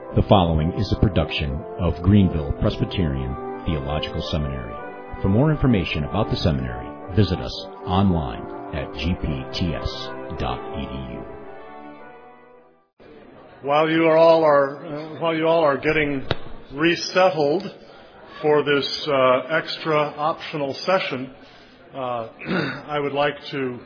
The following is a production of Greenville Presbyterian Theological Seminary. For more information about the seminary, visit us online at gpts.edu. While you all are getting resettled for this extra optional session, I would like to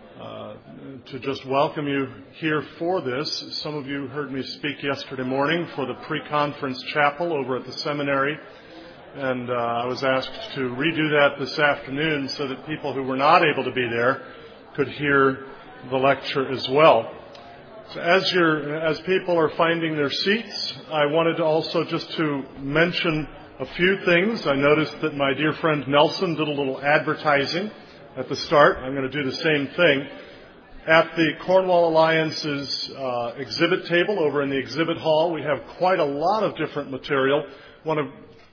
just welcome you here for this. Some of you heard me speak yesterday morning for the pre-conference chapel over at the seminary, and I was asked to redo that this afternoon so that people who were not able to be there could hear the lecture as well. So as people are finding their seats, I wanted to also just to mention a few things. I noticed that my dear friend Nelson did a little advertising at the start. I'm going to do the same thing. At the Cornwall Alliance's exhibit table over in the exhibit hall, we have quite a lot of different material. Want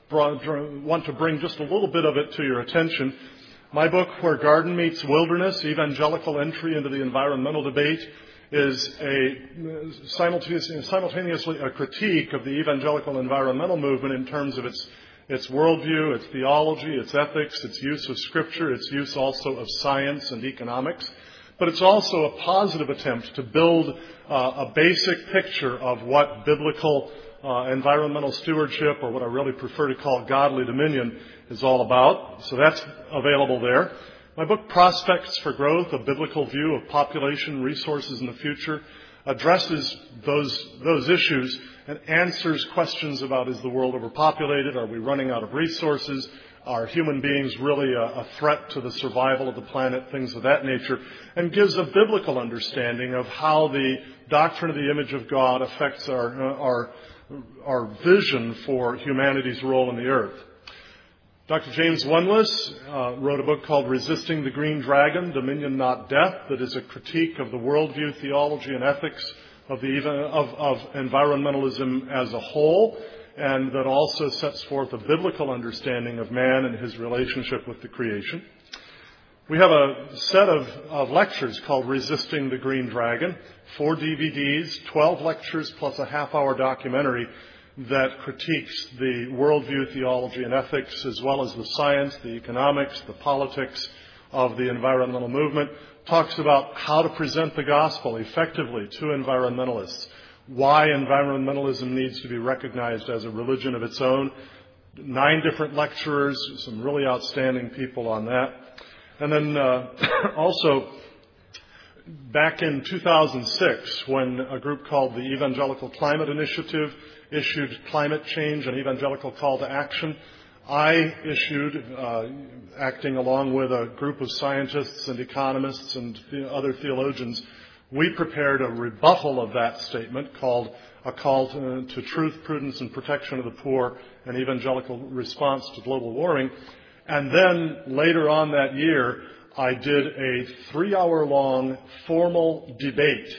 to bring just a little bit of it to your attention. My book, Where Garden Meets Wilderness, Evangelical Entry into the Environmental Debate, is simultaneously a critique of the evangelical environmental movement in terms of its worldview, its theology, its ethics, its use of Scripture, its use also of science and economics. But it's also a positive attempt to build a basic picture of what biblical environmental stewardship, or what I really prefer to call godly dominion, is all about. So that's available there. My book, Prospects for Growth, A Biblical View of Population, Resources in the Future, addresses those issues and answers questions about, is the world overpopulated? Are we running out of resources? Are human beings really a threat to the survival of the planet? Things of that nature. And gives a biblical understanding of how the doctrine of the image of God affects our vision for humanity's role in the earth. Dr. James Wunless wrote a book called Resisting the Green Dragon, Dominion Not Death, that is a critique of the worldview, theology, and ethics of environmentalism as a whole, and that also sets forth a biblical understanding of man and his relationship with the creation. We have a set of lectures called Resisting the Green Dragon, 4 DVDs, 12 lectures plus a half-hour documentary that critiques the worldview, theology, and ethics, as well as the science, the economics, the politics of the environmental movement. Talks about how to present the gospel effectively to environmentalists, why environmentalism needs to be recognized as a religion of its own. 9 different lecturers, some really outstanding people on that. And then also, back in 2006, when a group called the Evangelical Climate Initiative issued Climate Change, an Evangelical Call to Action, I issued, acting along with a group of scientists and economists and other theologians, we prepared a rebuttal of that statement called A Call to Truth, Prudence, and Protection of the Poor, an Evangelical Response to Global Warming. And then later on that year, I did a 3-hour-long formal debate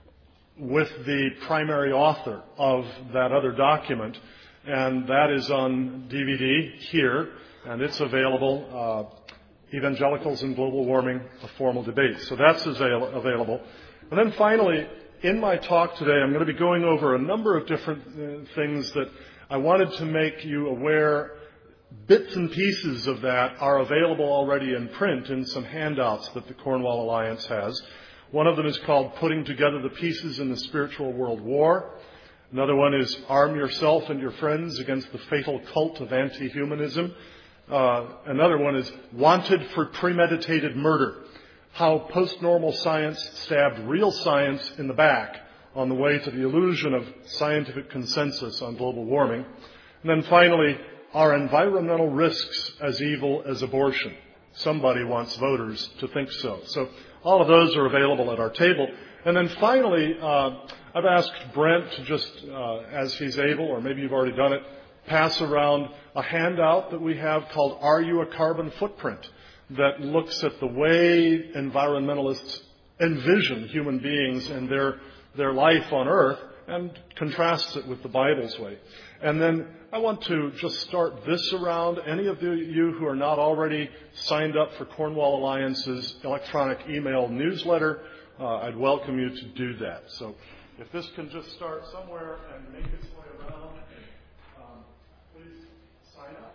with the primary author of that other document, and that is on DVD here, and it's available, Evangelicals and Global Warming, a Formal Debate. So that's available. And then finally, in my talk today, I'm going to be going over a number of different things that I wanted to make you aware. Bits and pieces of that are available already in print in some handouts that the Cornwall Alliance has. One of them is called Putting Together the Pieces in the Spiritual World War. Another one is Arm Yourself and Your Friends Against the Fatal Cult of Anti-Humanism. Another one is Wanted for Premeditated Murder, How Post-Normal Science Stabbed Real Science in the Back on the Way to the Illusion of Scientific Consensus on Global Warming. And then finally, Are Environmental Risks as Evil as Abortion? Somebody wants voters to think so. So all of those are available at our table. And then finally, I've asked Brent to just, as he's able, or maybe you've already done it, pass around a handout that we have called Are You a Carbon Footprint? That looks at the way environmentalists envision human beings and their life on Earth and contrasts it with the Bible's way. And then I want to just start this around. Any of you who are not already signed up for Cornwall Alliance's electronic email newsletter, I'd welcome you to do that. So If this can just start somewhere and make its way around, please sign up.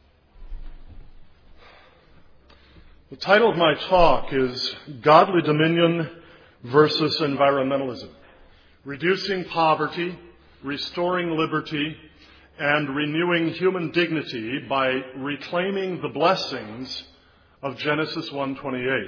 The title of my talk is Godly Dominion versus Environmentalism: Reducing Poverty, Restoring Liberty, and Renewing Human Dignity by Reclaiming the Blessings of Genesis 1:28.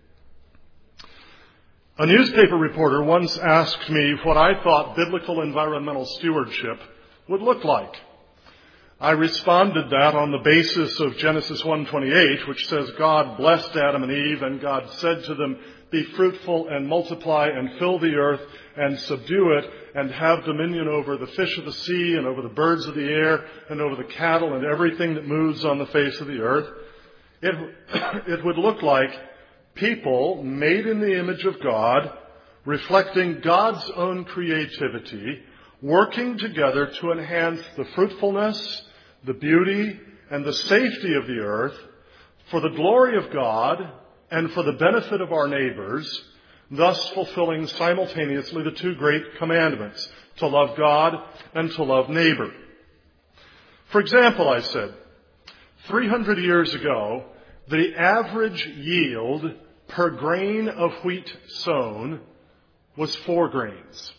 A newspaper reporter once asked me what I thought biblical environmental stewardship would look like. I responded that on the basis of Genesis 1:28, which says God blessed Adam and Eve, and God said to them, "Be fruitful and multiply and fill the earth and subdue it and have dominion over the fish of the sea and over the birds of the air and over the cattle and everything that moves on the face of the earth." It would look like people made in the image of God, reflecting God's own creativity, working together to enhance the fruitfulness, the beauty, and the safety of the earth for the glory of God and for the benefit of our neighbors, thus fulfilling simultaneously the two great commandments, to love God and to love neighbor. For example, I said, 300 years ago, the average yield per grain of wheat sown was 4 grains.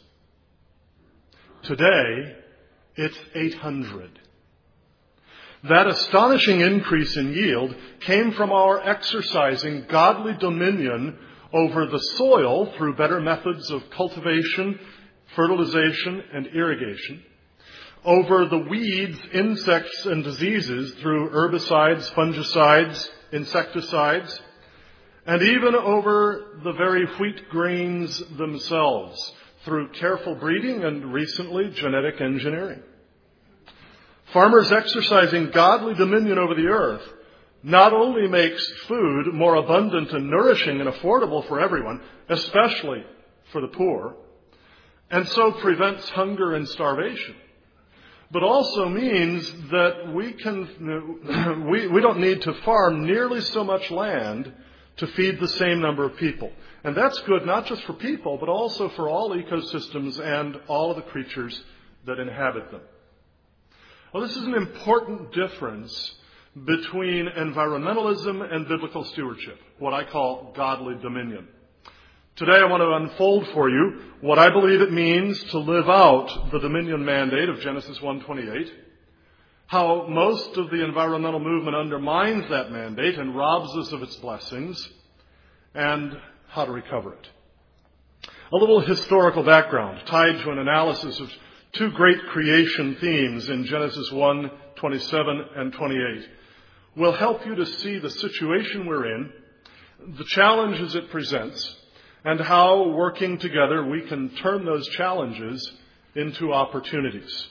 Today, it's 800. That astonishing increase in yield came from our exercising godly dominion over the soil through better methods of cultivation, fertilization, and irrigation, over the weeds, insects, and diseases through herbicides, fungicides, insecticides, and even over the very wheat grains themselves through careful breeding and recently genetic engineering. Farmers exercising godly dominion over the earth not only makes food more abundant and nourishing and affordable for everyone, especially for the poor, and so prevents hunger and starvation, but also means that we don't need to farm nearly so much land to feed the same number of people. And that's good not just for people, but also for all ecosystems and all of the creatures that inhabit them. Well, this is an important difference between environmentalism and biblical stewardship, what I call godly dominion. Today I want to unfold for you what I believe it means to live out the dominion mandate of Genesis 1:28, how most of the environmental movement undermines that mandate and robs us of its blessings, and how to recover it. A little historical background tied to an analysis of two great creation themes in Genesis 1:27 and 28 will help you to see the situation we're in, the challenges it presents, and how, working together, we can turn those challenges into opportunities.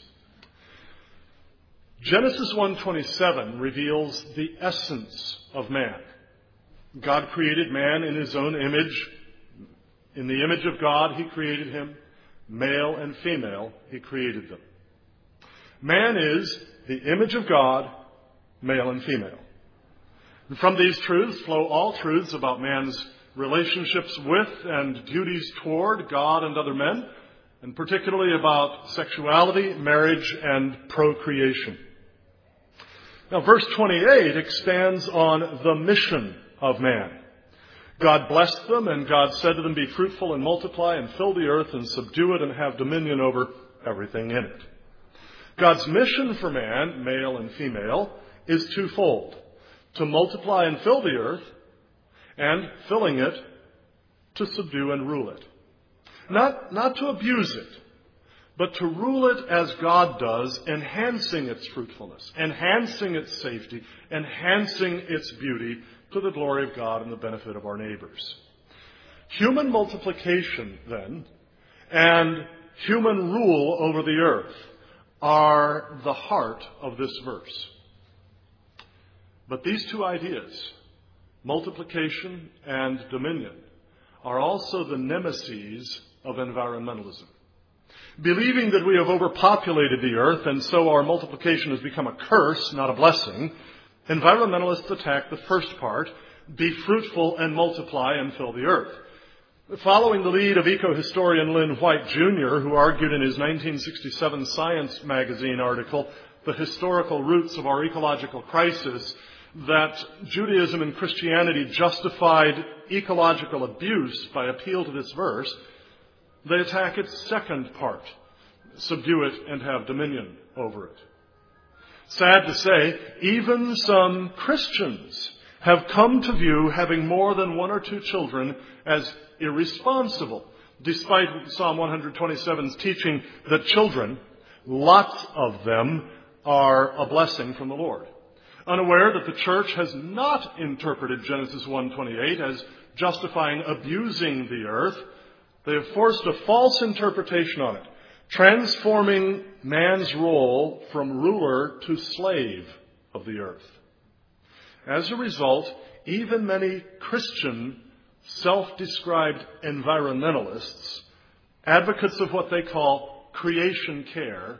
Genesis 1:27 reveals the essence of man. God created man in his own image. In the image of God, he created him. Male and female, he created them. Man is the image of God, male and female. And from these truths flow all truths about man's relationships with and duties toward God and other men, and particularly about sexuality, marriage, and procreation. Now, verse 28 expands on the mission of man. God blessed them, and God said to them, "Be fruitful and multiply and fill the earth and subdue it and have dominion over everything in it." God's mission for man, male and female, is twofold: to multiply and fill the earth, and, filling it, to subdue and rule it. Not to abuse it, but to rule it as God does, enhancing its fruitfulness, enhancing its safety, enhancing its beauty to the glory of God and the benefit of our neighbors. Human multiplication, then, and human rule over the earth are the heart of this verse. But these two ideas, multiplication and dominion, are also the nemeses of environmentalism. Believing that we have overpopulated the earth and so our multiplication has become a curse, not a blessing, environmentalists attack the first part, be fruitful and multiply and fill the earth. Following the lead of eco-historian Lynn White, Jr., who argued in his 1967 Science magazine article, The Historical Roots of Our Ecological Crisis, that Judaism and Christianity justified ecological abuse by appeal to this verse, they attack its second part, subdue it and have dominion over it. Sad to say, even some Christians have come to view having more than one or two children as irresponsible, despite Psalm 127's teaching that children, lots of them, are a blessing from the Lord. Unaware that the church has not interpreted Genesis 1:28 as justifying abusing the earth, they have forced a false interpretation on it, transforming man's role from ruler to slave of the earth. As a result, even many Christian self-described environmentalists, advocates of what they call creation care,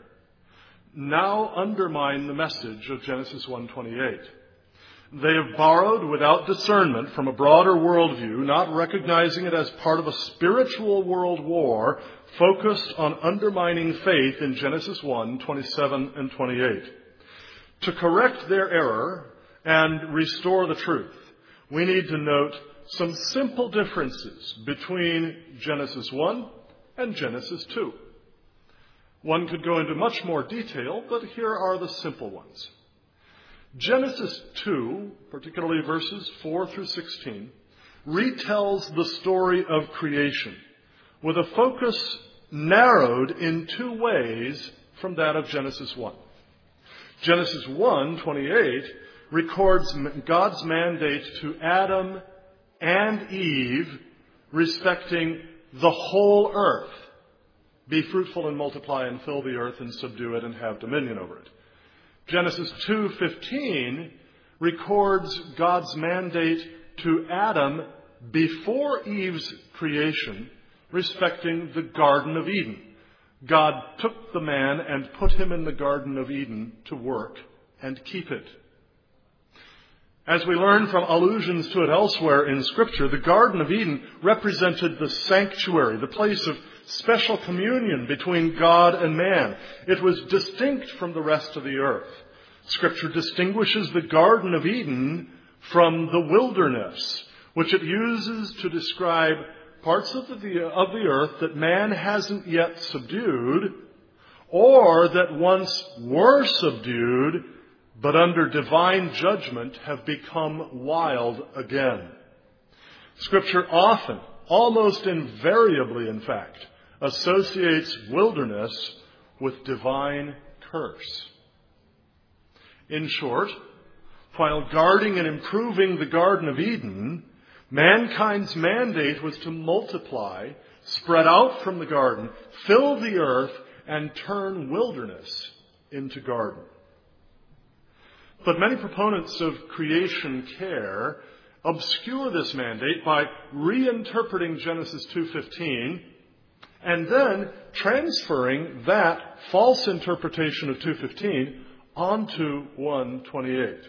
now undermine the message of Genesis 1:28. They have borrowed without discernment from a broader worldview, not recognizing it as part of a spiritual world war focused on undermining faith in Genesis 1:27 and 28. To correct their error and restore the truth, we need to note some simple differences between Genesis 1 and Genesis 2. One could go into much more detail, but here are the simple ones. Genesis 2, particularly verses 4 through 16, retells the story of creation with a focus narrowed in two ways from that of Genesis 1. Genesis 1:28 records God's mandate to Adam and Eve respecting the whole earth. Be fruitful and multiply and fill the earth and subdue it and have dominion over it. Genesis 2:15 records God's mandate to Adam before Eve's creation respecting the Garden of Eden. God took the man and put him in the Garden of Eden to work and keep it. As we learn from allusions to it elsewhere in Scripture, the Garden of Eden represented the sanctuary, the place of special communion between God and man. It was distinct from the rest of the earth. Scripture distinguishes the Garden of Eden from the wilderness, which it uses to describe parts of the earth that man hasn't yet subdued, or that once were subdued, but under divine judgment have become wild again. Scripture often, almost invariably in fact, associates wilderness with divine curse. In short, while guarding and improving the Garden of Eden, mankind's mandate was to multiply, spread out from the garden, fill the earth, and turn wilderness into garden. But many proponents of creation care obscure this mandate by reinterpreting Genesis 2:15 and then transferring that false interpretation of 2:15 onto 1:28.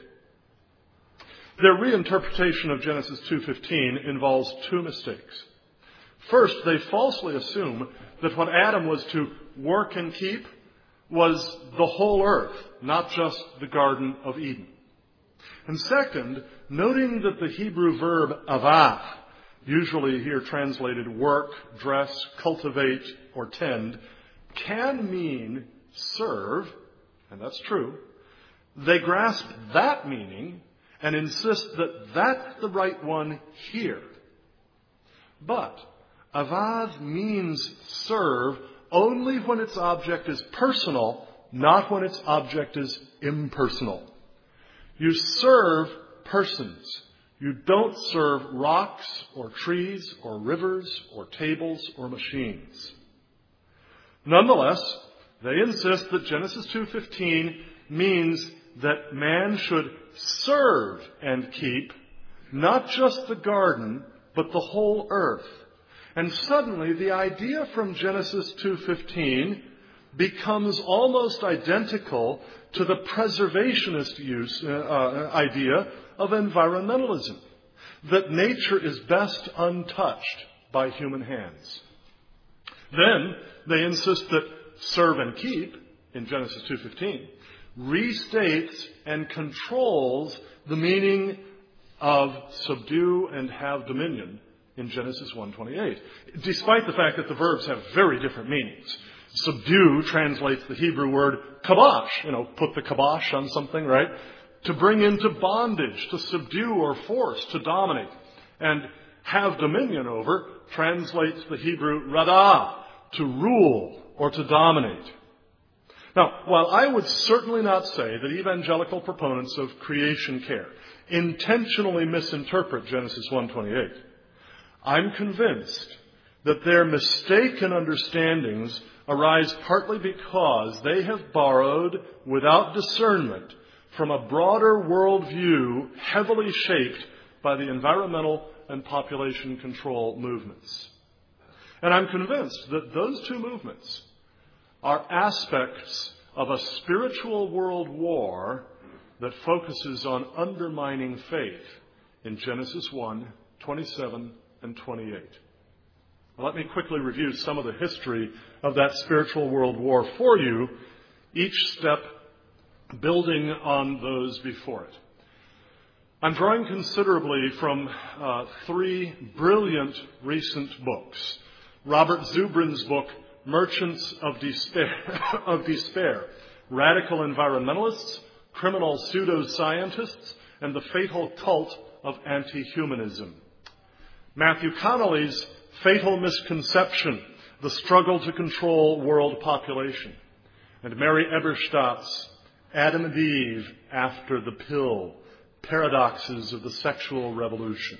Their reinterpretation of Genesis 2:15 involves two mistakes. First, they falsely assume that what Adam was to work and keep was the whole earth, not just the Garden of Eden. And second, noting that the Hebrew verb avath, usually here translated work, dress, cultivate, or tend, can mean serve, and that's true, they grasp that meaning and insist that that's the right one here. But avath means serve only when its object is personal, not when its object is impersonal. You serve persons. You don't serve rocks or trees or rivers or tables or machines. Nonetheless, they insist that Genesis 2:15 means that man should serve and keep not just the garden, but the whole earth. And suddenly the idea from Genesis 2:15 becomes almost identical to the preservationist idea of environmentalism, that nature is best untouched by human hands. Then they insist that serve and keep, in Genesis 2:15, restates and controls the meaning of subdue and have dominion in Genesis 1:28, despite the fact that the verbs have very different meanings. Subdue translates the Hebrew word kabosh, put the kibosh on something, right? To bring into bondage, to subdue or force, to dominate. And have dominion over translates the Hebrew radah, to rule or to dominate. Now, while I would certainly not say that evangelical proponents of creation care intentionally misinterpret Genesis 1:28, I'm convinced that their mistaken understandings arise partly because they have borrowed without discernment from a broader worldview heavily shaped by the environmental and population control movements. And I'm convinced that those two movements are aspects of a spiritual world war that focuses on undermining faith in Genesis 1:27 and 28. Let me quickly review some of the history of that spiritual world war for you, each step building on those before it. I'm drawing considerably from three brilliant recent books. Robert Zubrin's book, Merchants of Despair, Radical Environmentalists, Criminal Pseudoscientists, and the Fatal Cult of Anti-Humanism. Matthew Connolly's Fatal Misconception, The Struggle to Control World Population, and Mary Eberstadt's Adam and Eve After the Pill, Paradoxes of the Sexual Revolution.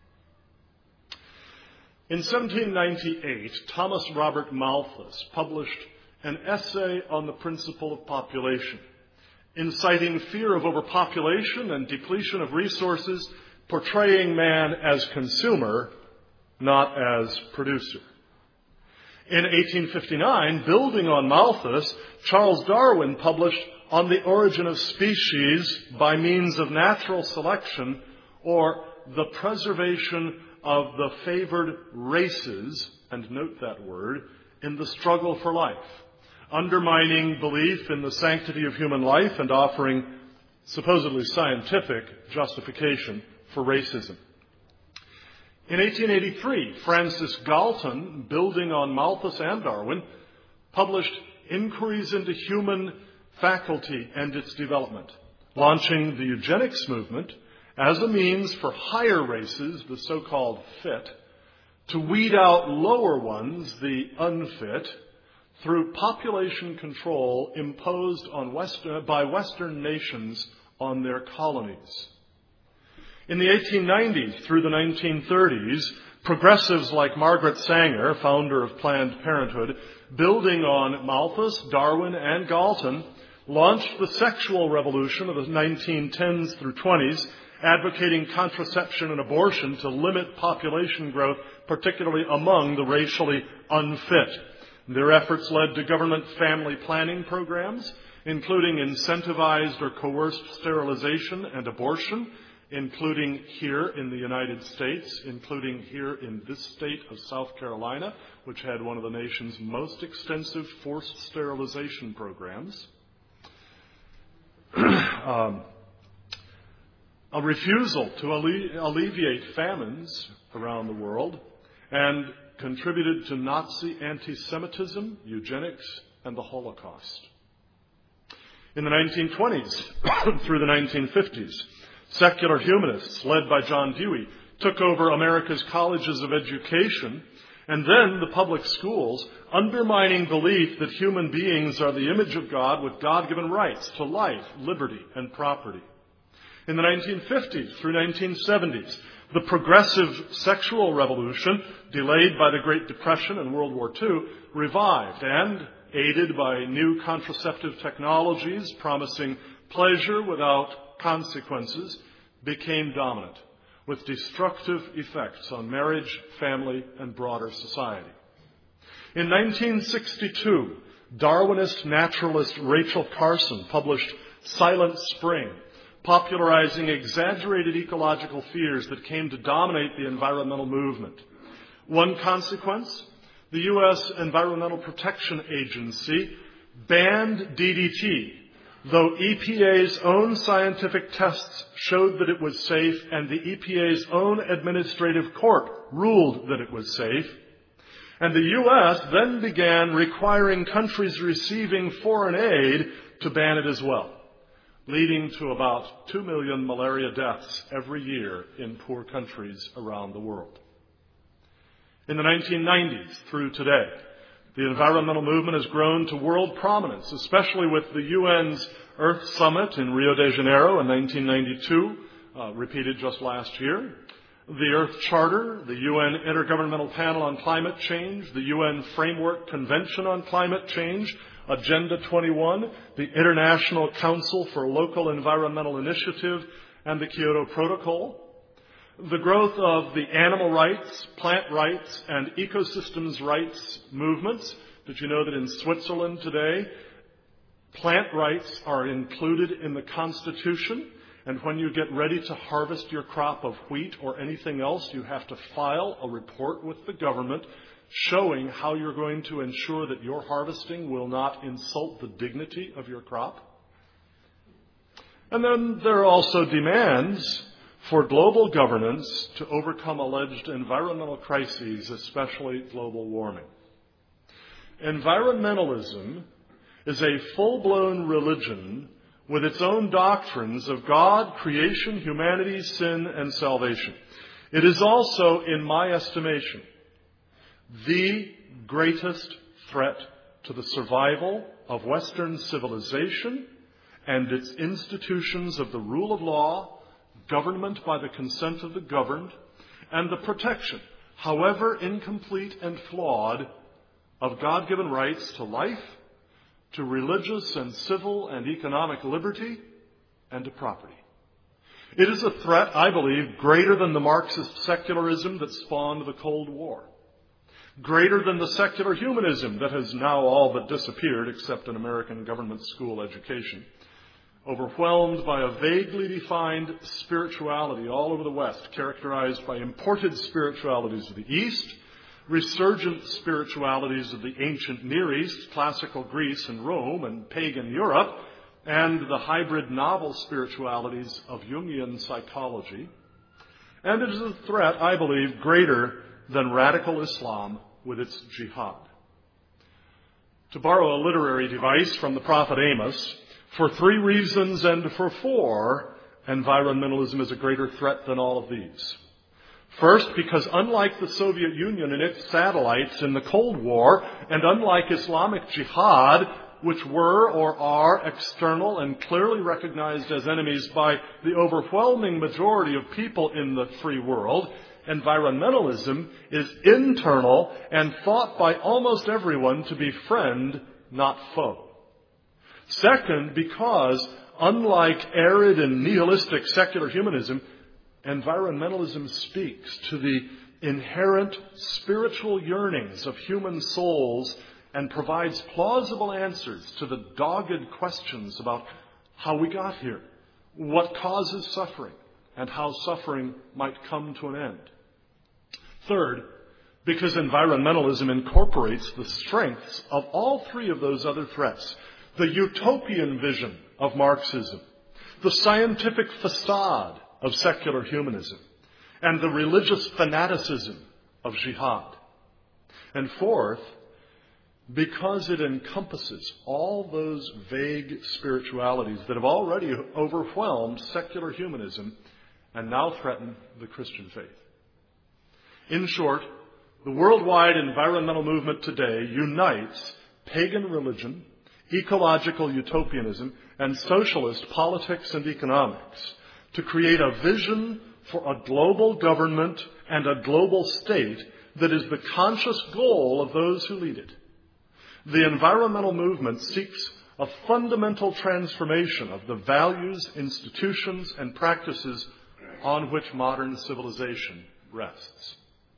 In 1798, Thomas Robert Malthus published an essay on the principle of population, inciting fear of overpopulation and depletion of resources, portraying man as consumer, not as producer. In 1859, building on Malthus, Charles Darwin published On the Origin of Species by Means of Natural Selection, or The Preservation of the Favored Races, and note that word, in the Struggle for Life, undermining belief in the sanctity of human life and offering supposedly scientific justification for racism. In 1883, Francis Galton, building on Malthus and Darwin, published Inquiries into Human Faculty and Its Development, launching the eugenics movement as a means for higher races, the so-called fit, to weed out lower ones, the unfit, through population control imposed by Western nations on their colonies. In the 1890s through the 1930s, progressives like Margaret Sanger, founder of Planned Parenthood, building on Malthus, Darwin, and Galton, launched the sexual revolution of the 1910s through 20s, advocating contraception and abortion to limit population growth, particularly among the racially unfit. Their efforts led to government family planning programs, including incentivized or coerced sterilization and abortion, including here in the United States, including here in this state of South Carolina, which had one of the nation's most extensive forced sterilization programs. A refusal to alleviate famines around the world, and contributed to Nazi anti-Semitism, eugenics, and the Holocaust. In the 1920s through the 1950s, secular humanists, led by John Dewey, took over America's colleges of education and then the public schools, undermining belief that human beings are the image of God with God-given rights to life, liberty, and property. In the 1950s through 1970s, the progressive sexual revolution, delayed by the Great Depression and World War II, revived and, aided by new contraceptive technologies promising pleasure without consequences, became dominant, with destructive effects on marriage, family, and broader society. In 1962, Darwinist naturalist Rachel Carson published Silent Spring, popularizing exaggerated ecological fears that came to dominate the environmental movement. One consequence, the U.S. Environmental Protection Agency banned DDT, though EPA's own scientific tests showed that it was safe and the EPA's own administrative court ruled that it was safe. And the U.S. then began requiring countries receiving foreign aid to ban it as well, leading to about 2 million malaria deaths every year in poor countries around the world. In the 1990s through today, the environmental movement has grown to world prominence, especially with the UN's Earth Summit in Rio de Janeiro in 1992, repeated just last year, the Earth Charter, the UN Intergovernmental Panel on Climate Change, the UN Framework Convention on Climate Change, Agenda 21, the International Council for Local Environmental Initiative, and the Kyoto Protocol. The growth of the animal rights, plant rights, and ecosystems rights movements. Did you know that in Switzerland today, plant rights are included in the Constitution? And when you get ready to harvest your crop of wheat or anything else, you have to file a report with the government showing how you're going to ensure that your harvesting will not insult the dignity of your crop. And then there are also demands for global governance to overcome alleged environmental crises, especially global warming. Environmentalism is a full-blown religion with its own doctrines of God, creation, humanity, sin, and salvation. It is also, in my estimation, the greatest threat to the survival of Western civilization and its institutions of the rule of law, government by the consent of the governed, and the protection, however incomplete and flawed, of God-given rights to life, to religious and civil and economic liberty, and to property. It is a threat, I believe, greater than the Marxist secularism that spawned the Cold War, greater than the secular humanism that has now all but disappeared except in American government school education, overwhelmed by a vaguely defined spirituality all over the West, characterized by imported spiritualities of the East, resurgent spiritualities of the ancient Near East, classical Greece and Rome, and pagan Europe, and the hybrid novel spiritualities of Jungian psychology. And it is a threat, I believe, greater than radical Islam with its jihad. To borrow a literary device from the prophet Amos, for 3 reasons and for 4, environmentalism is a greater threat than all of these. First, because unlike the Soviet Union and its satellites in the Cold War, and unlike Islamic Jihad, which were or are external and clearly recognized as enemies by the overwhelming majority of people in the free world, environmentalism is internal and thought by almost everyone to be friend, not foe. Second, because unlike arid and nihilistic secular humanism, environmentalism speaks to the inherent spiritual yearnings of human souls and provides plausible answers to the dogged questions about how we got here, what causes suffering, and how suffering might come to an end. Third, because environmentalism incorporates the strengths of all 3 of those other threats: the utopian vision of Marxism, the scientific facade of secular humanism, and the religious fanaticism of jihad. And fourth, because it encompasses all those vague spiritualities that have already overwhelmed secular humanism and now threaten the Christian faith. In short, the worldwide environmental movement today unites pagan religion, ecological utopianism, and socialist politics and economics to create a vision for a global government and a global state that is the conscious goal of those who lead it. The environmental movement seeks a fundamental transformation of the values, institutions, and practices on which modern civilization rests.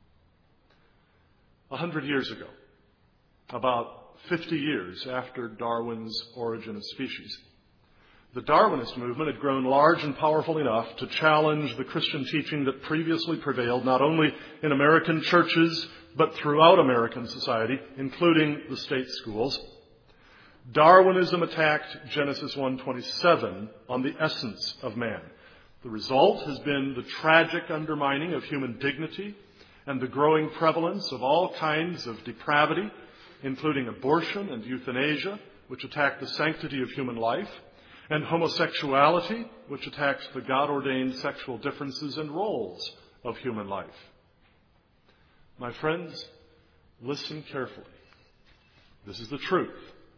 100 years ago, about 50 years after Darwin's Origin of Species, The Darwinist movement had grown large and powerful enough to challenge the Christian teaching that previously prevailed not only in American churches, but throughout American society, including the state schools. Darwinism attacked Genesis 1:27 on the essence of man. The result has been the tragic undermining of human dignity and the growing prevalence of all kinds of depravity, including abortion and euthanasia, which attack the sanctity of human life, and homosexuality, which attacks the God-ordained sexual differences and roles of human life. My friends, listen carefully. This is the truth.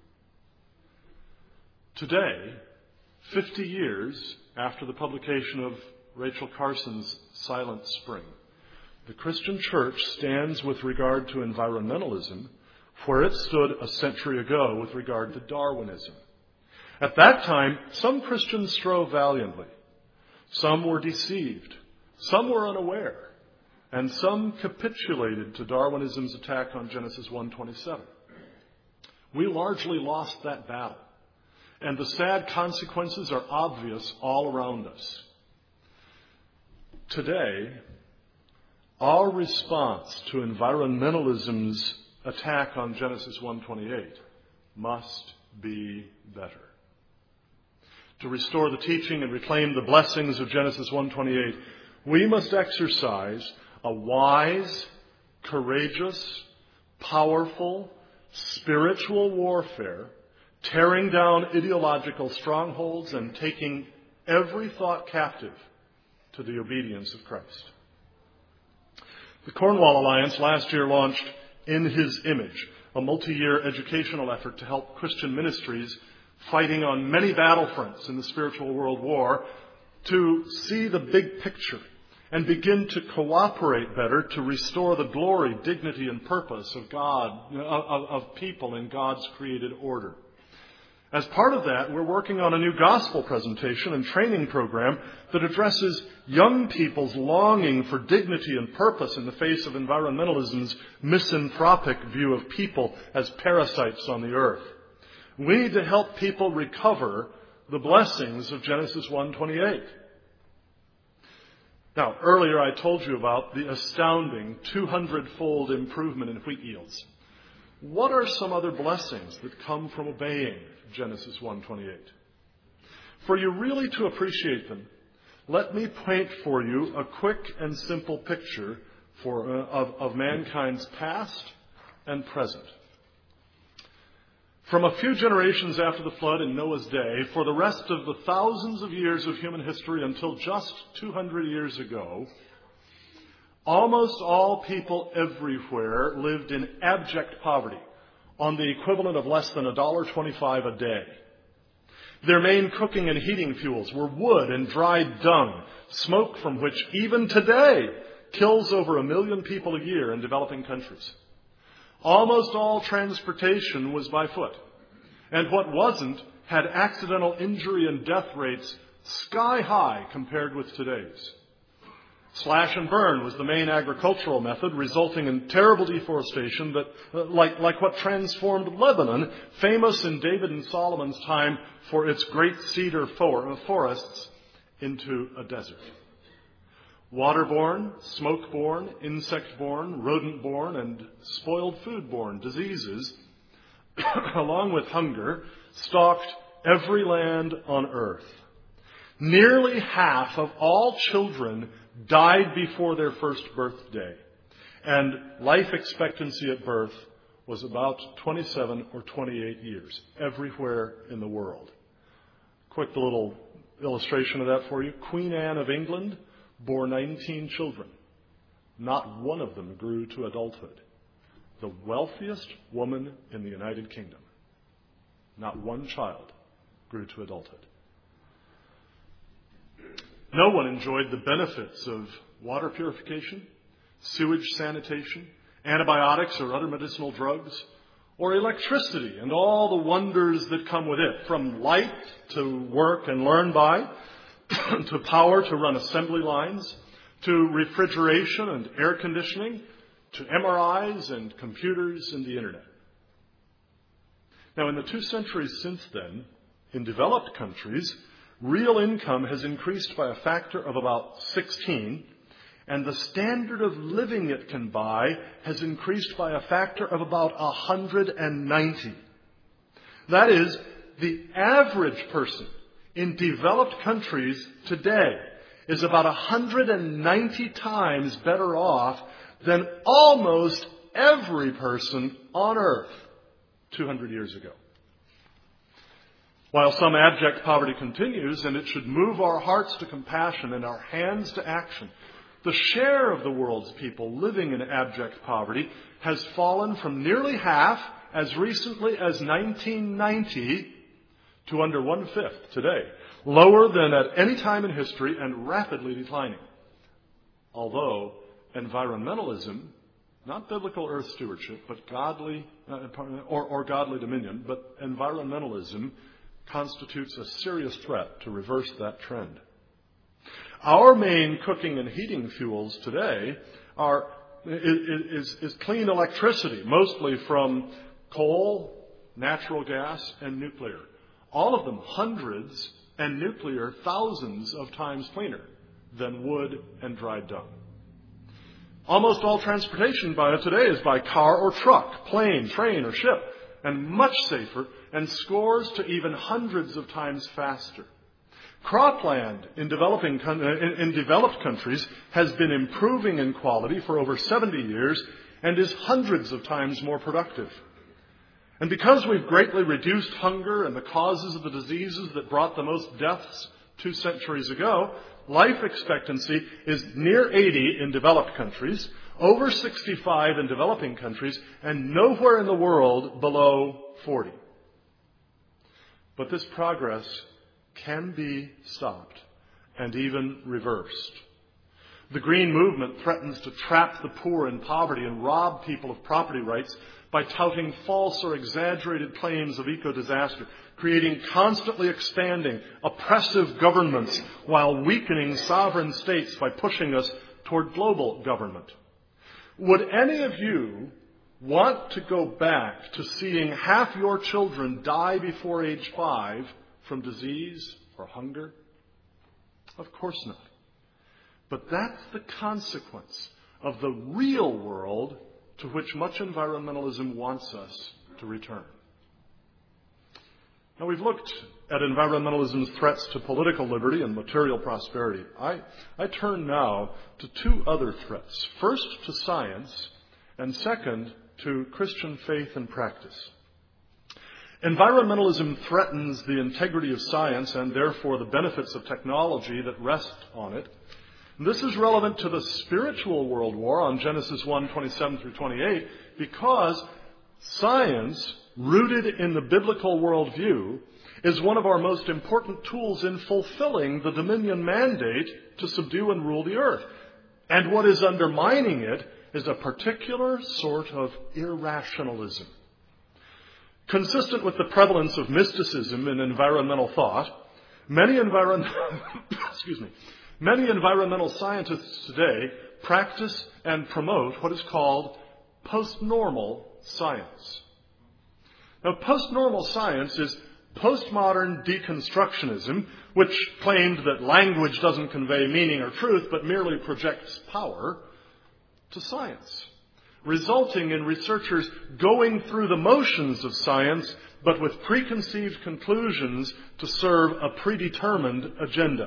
Today, 50 years after the publication of Rachel Carson's Silent Spring, the Christian church stands with regard to environmentalism where it stood a century ago with regard to Darwinism. At that time, some Christians strove valiantly. Some were deceived. Some were unaware. And some capitulated to Darwinism's attack on Genesis 1:27. We largely lost that battle. And the sad consequences are obvious all around us. Today, our response to environmentalism's attack on Genesis 1:28 must be better. To restore the teaching and reclaim the blessings of Genesis 1:28, we must exercise a wise, courageous, powerful, spiritual warfare, tearing down ideological strongholds and taking every thought captive to the obedience of Christ. The Cornwall Alliance last year launched In His Image, a multi-year educational effort to help Christian ministries fighting on many battlefronts in the spiritual world war to see the big picture and begin to cooperate better to restore the glory, dignity, and purpose of God, of people in God's created order. As part of that, we're working on a new gospel presentation and training program that addresses young people's longing for dignity and purpose in the face of environmentalism's misanthropic view of people as parasites on the earth. We need to help people recover the blessings of Genesis 1:28. Now, earlier I told you about the astounding 200-fold improvement in wheat yields. What are some other blessings that come from obeying Genesis 1:28? For you really to appreciate them, let me paint for you a quick and simple picture of mankind's past and present. From a few generations after the flood in Noah's day, for the rest of the thousands of years of human history until just 200 years ago, almost all people everywhere lived in abject poverty on the equivalent of less than $1.25 a day. Their main cooking and heating fuels were wood and dried dung, smoke from which even today kills over 1 million people a year in developing countries. Almost all transportation was by foot, and what wasn't had accidental injury and death rates sky high compared with today's. Slash and burn was the main agricultural method, resulting in terrible deforestation that, like what transformed Lebanon, famous in David and Solomon's time for its great cedar forests, into a desert. Waterborne, smoke-borne, insect-borne, rodent-borne, and spoiled food-borne diseases, along with hunger, stalked every land on earth. Nearly half of all children died before their first birthday, and life expectancy at birth was about 27 or 28 years everywhere in the world. Quick little illustration of that for you. Queen Anne of England bore 19 children. Not one of them grew to adulthood. The wealthiest woman in the United Kingdom. Not one child grew to adulthood. No one enjoyed the benefits of water purification, sewage sanitation, antibiotics or other medicinal drugs, or electricity and all the wonders that come with it, from light to work and learn by, to power to run assembly lines, to refrigeration and air conditioning, to MRIs and computers and the internet. Now, in the 2 centuries since then, In developed countries, real income has increased by a factor of about 16, and the standard of living it can buy has increased by a factor of about 190. That is, the average person in developed countries today is about 190 times better off than almost every person on earth 200 years ago. While some abject poverty continues, and it should move our hearts to compassion and our hands to action, the share of the world's people living in abject poverty has fallen from nearly half as recently as 1990 to under 1/5 today, lower than at any time in history and rapidly declining. Although environmentalism, not biblical earth stewardship, but godly dominion, but environmentalism constitutes a serious threat to reverse that trend. Our main cooking and heating fuels today is clean electricity, mostly from coal, natural gas, and nuclear. All of them hundreds, and nuclear thousands of times cleaner than wood and dried dung. Almost all transportation today is by car or truck, plane, train, or ship, and much safer, and scores to even hundreds of times faster. Cropland in developed countries has been improving in quality for over 70 years and is hundreds of times more productive. And because we've greatly reduced hunger and the causes of the diseases that brought the most deaths 2 centuries ago, life expectancy is near 80 in developed countries, over 65 in developing countries, and nowhere in the world below 40. But this progress can be stopped and even reversed. The Green Movement threatens to trap the poor in poverty and rob people of property rights by touting false or exaggerated claims of eco-disaster, creating constantly expanding, oppressive governments while weakening sovereign states by pushing us toward global government. Would any of you want to go back to seeing half your children die before age 5 from disease or hunger? Of course not. But that's the consequence of the real world to which much environmentalism wants us to return. Now, we've looked at environmentalism's threats to political liberty and material prosperity. I turn now to 2 other threats. First, to science, and second, to Christian faith and practice. Environmentalism threatens the integrity of science and therefore the benefits of technology that rest on it. This is relevant to the spiritual world war on Genesis 1:27 through 28 because science, rooted in the biblical worldview, is one of our most important tools in fulfilling the dominion mandate to subdue and rule the earth. And what is undermining it is a particular sort of irrationalism. Consistent with the prevalence of mysticism in environmental thought, many environmental scientists today practice and promote what is called post-normal science. Now, post-normal science is postmodern deconstructionism, which claimed that language doesn't convey meaning or truth, but merely projects power to science, resulting in researchers going through the motions of science, but with preconceived conclusions to serve a predetermined agenda.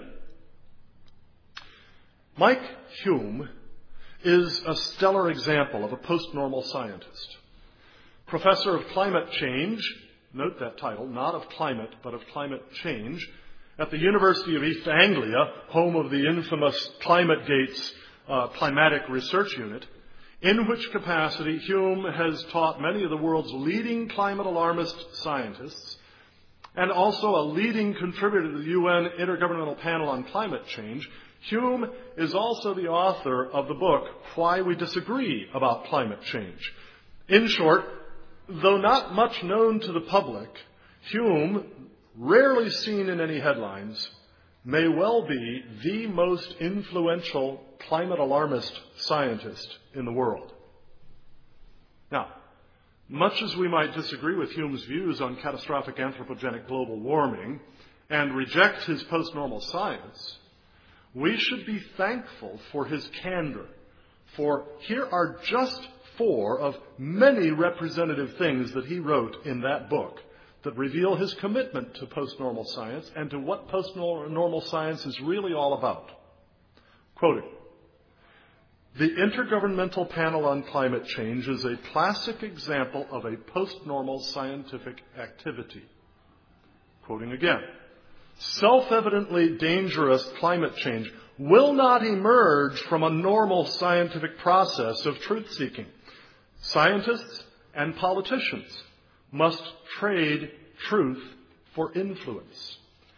Mike Hume is a stellar example of a post-normal scientist. Professor of climate change, note that title, not of climate, but of climate change, at the University of East Anglia, home of the infamous ClimateGates Climatic Research Unit, in which capacity Hume has taught many of the world's leading climate alarmist scientists and also a leading contributor to the UN Intergovernmental Panel on Climate Change. Hume is also the author of the book, Why We Disagree About Climate Change. In short, though not much known to the public, Hume, rarely seen in any headlines, may well be the most influential climate alarmist scientist in the world. Now, Much as we might disagree with Hume's views on catastrophic anthropogenic global warming and reject his post-normal science, we should be thankful for his candor. For here are just 4 of many representative things that he wrote in that book that reveal his commitment to post-normal science and to what post-normal science is really all about. Quoting, "The Intergovernmental Panel on Climate Change is a classic example of a post-normal scientific activity." Quoting again, "Self-evidently dangerous climate change will not emerge from a normal scientific process of truth-seeking. Scientists and politicians must trade truth for influence."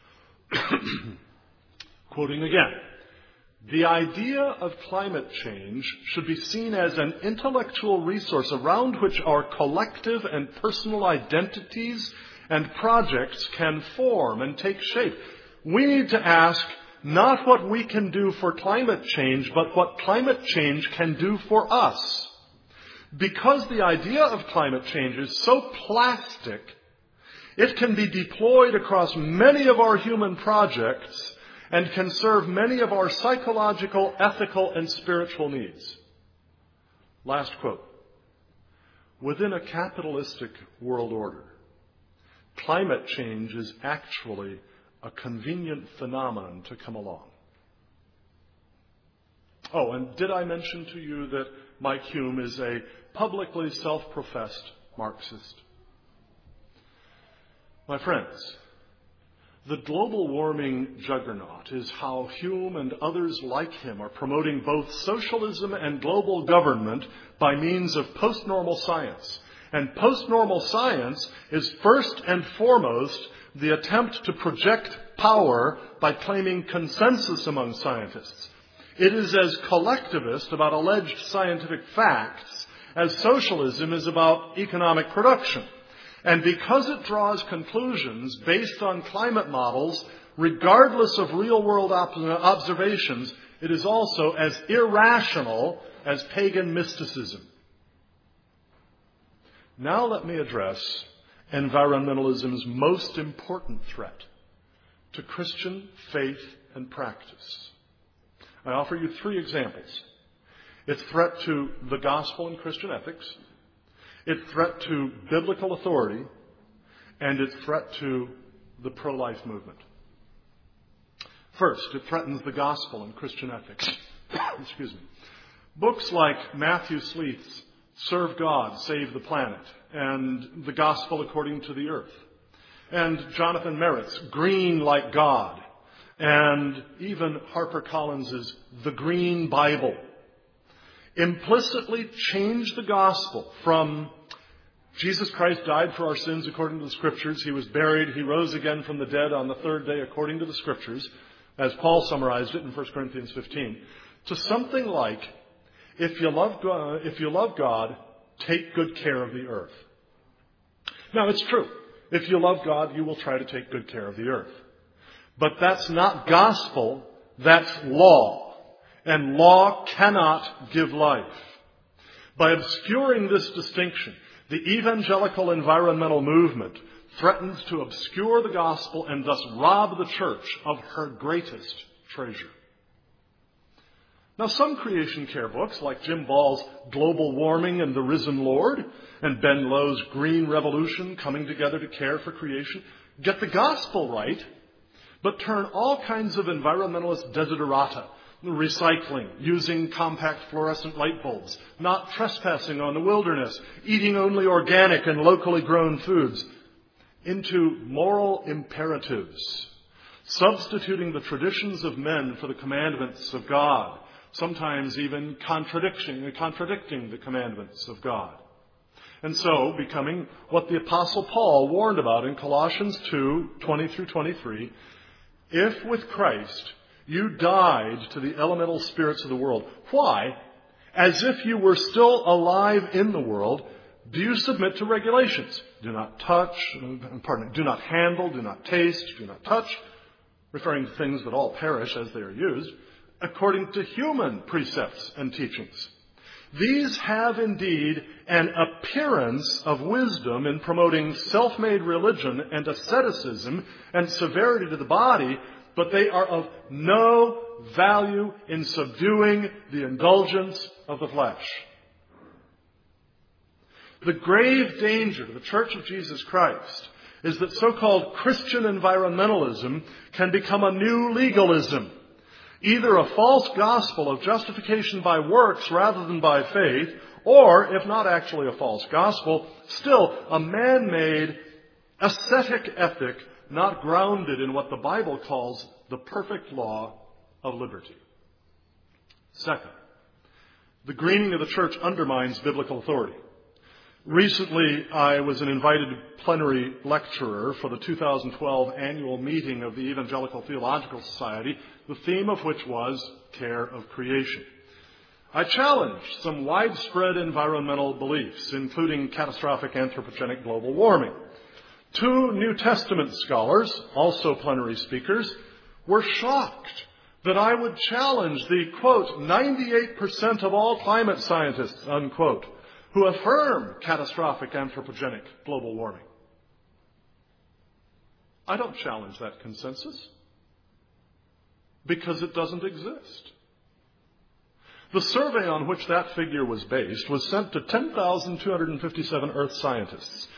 Quoting again, "The idea of climate change should be seen as an intellectual resource around which our collective and personal identities and projects can form and take shape. We need to ask not what we can do for climate change, but what climate change can do for us. Because the idea of climate change is so plastic, it can be deployed across many of our human projects and can serve many of our psychological, ethical, and spiritual needs." Last quote. Within a capitalistic world order, climate change is actually a convenient phenomenon to come along. Oh, and did I mention to you that Mike Hume is a publicly self-professed Marxist? My friends, the global warming juggernaut is how Hume and others like him are promoting both socialism and global government by means of post-normal science. And post-normal science is first and foremost the attempt to project power by claiming consensus among scientists. It is as collectivist about alleged scientific facts as socialism is about economic production. And because it draws conclusions based on climate models, regardless of real-world observations, it is also as irrational as pagan mysticism. Now let me address environmentalism's most important threat to Christian faith and practice. I offer you 3 examples. Its threat to the gospel and Christian ethics, its threat to biblical authority, and its threat to the pro-life movement. First, it threatens the gospel and Christian ethics. Excuse me. Books like Matthew Sleeth's Serve God, Save the Planet, and The Gospel According to the Earth, and Jonathan Merritt's Green Like God, and even HarperCollins's The Green Bible, implicitly change the gospel from Jesus Christ died for our sins according to the Scriptures, He was buried, He rose again from the dead on the 3rd day according to the Scriptures, as Paul summarized it in 1 Corinthians 15, to something like, if you love God, take good care of the earth. Now, it's true. If you love God, you will try to take good care of the earth. But that's not gospel, that's law. And law cannot give life. By obscuring this distinction, the evangelical environmental movement threatens to obscure the gospel and thus rob the church of her greatest treasure. Now, some creation care books, like Jim Ball's Global Warming and the Risen Lord, and Ben Lowe's Green Revolution, Coming Together to Care for Creation, get the gospel right, but turn all kinds of environmentalist desiderata, recycling, using compact fluorescent light bulbs, not trespassing on the wilderness, eating only organic and locally grown foods, into moral imperatives, substituting the traditions of men for the commandments of God, sometimes even contradicting the commandments of God. And so becoming what the Apostle Paul warned about in Colossians 2:20 through 23, if with Christ you died to the elemental spirits of the world, why, as if you were still alive in the world, do you submit to regulations? Do not handle, do not taste, do not touch, referring to things that all perish as they are used, according to human precepts and teachings. These have indeed an appearance of wisdom in promoting self-made religion and asceticism and severity to the body, but they are of no value in subduing the indulgence of the flesh. The grave danger to the Church of Jesus Christ is that so-called Christian environmentalism can become a new legalism, either a false gospel of justification by works rather than by faith, or, if not actually a false gospel, still a man-made ascetic ethic not grounded in what the Bible calls the perfect law of liberty. Second, the greening of the church undermines biblical authority. Recently, I was an invited plenary lecturer for the 2012 annual meeting of the Evangelical Theological Society, the theme of which was care of creation. I challenged some widespread environmental beliefs, including catastrophic anthropogenic global warming. Two New Testament scholars, also plenary speakers, were shocked that I would challenge the, quote, 98% of all climate scientists, unquote, who affirm catastrophic anthropogenic global warming. I don't challenge that consensus because it doesn't exist. The survey on which that figure was based was sent to 10,257 Earth scientists.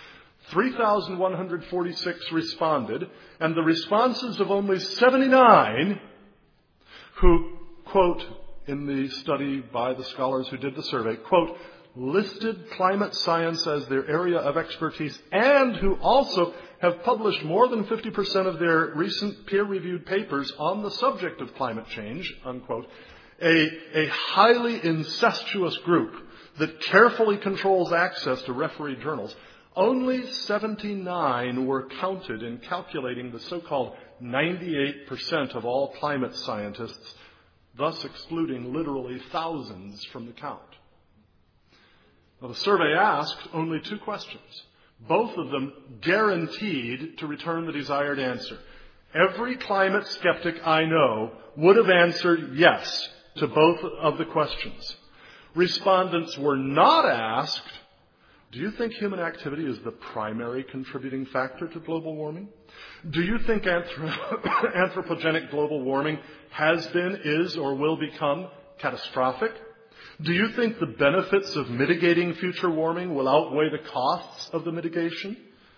3,146 responded, and the responses of only 79 who, quote, in the study by the scholars who did the survey, quote, listed climate science as their area of expertise and who also have published more than 50% of their recent peer-reviewed papers on the subject of climate change, unquote, a highly incestuous group that carefully controls access to refereed journals. Only 79 were counted in calculating the so-called 98% of all climate scientists, thus excluding literally thousands from the count. Now, the survey asked only two questions, both of them guaranteed to return the desired answer. Every climate skeptic I know would have answered yes to both of the questions. Respondents were not asked, do you think human activity is the primary contributing factor to global warming? Do you think anthropogenic global warming has been, is, or will become catastrophic? Do you think the benefits of mitigating future warming will outweigh the costs of the mitigation?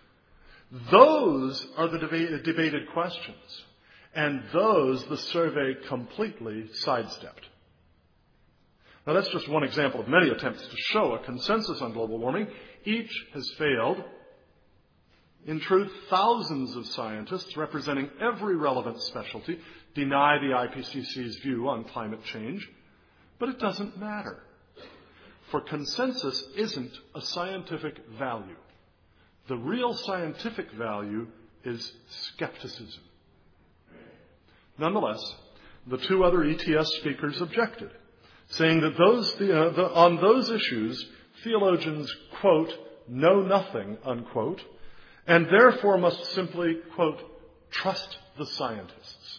Those are the debated questions, and those the survey completely sidestepped. Now, that's just one example of many attempts to show a consensus on global warming. Each has failed. In truth, thousands of scientists representing every relevant specialty deny the IPCC's view on climate change. But it doesn't matter, for consensus isn't a scientific value. The real scientific value is skepticism. Nonetheless, the two other ETS speakers objected, saying that on those issues, theologians, quote, know nothing, unquote, and therefore must simply, quote, trust the scientists.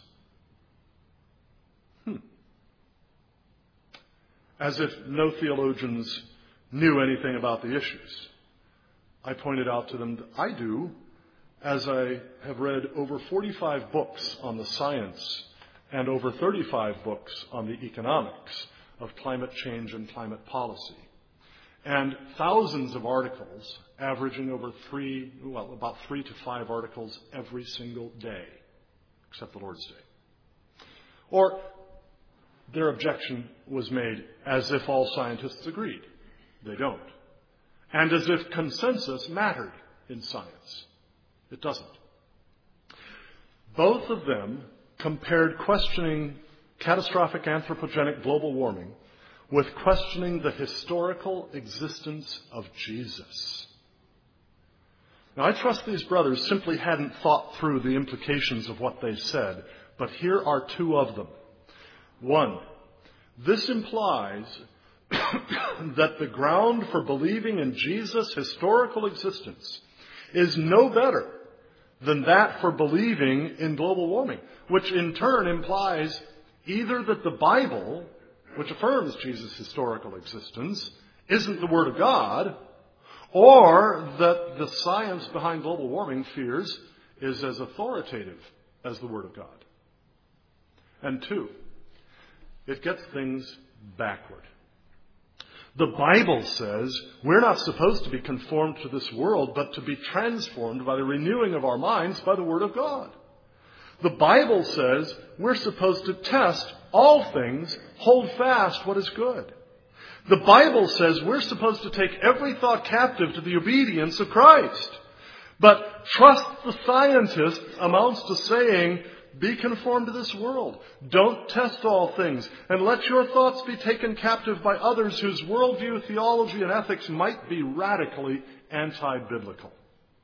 As if no theologians knew anything about the issues. I pointed out to them that I do, as I have read over 45 books on the science and over 35 books on the economics of climate change and climate policy, and thousands of articles, averaging about 3 to 5 articles every single day, except the Lord's Day. Or their objection was made as if all scientists agreed. They don't. And as if consensus mattered in science. It doesn't. Both of them compared questioning catastrophic anthropogenic global warming with questioning the historical existence of Jesus. Now, I trust these brothers simply hadn't thought through the implications of what they said, but here are two of them. One, this implies that the ground for believing in Jesus' historical existence is no better than that for believing in global warming, which in turn implies either that the Bible which affirms Jesus' historical existence, isn't the Word of God, or that the science behind global warming fears is as authoritative as the Word of God. And two, it gets things backward. The Bible says we're not supposed to be conformed to this world, but to be transformed by the renewing of our minds by the Word of God. The Bible says we're supposed to test all things, hold fast what is good. The Bible says we're supposed to take every thought captive to the obedience of Christ. But trust the scientists amounts to saying, be conformed to this world. Don't test all things. And let your thoughts be taken captive by others whose worldview, theology, and ethics might be radically anti-biblical.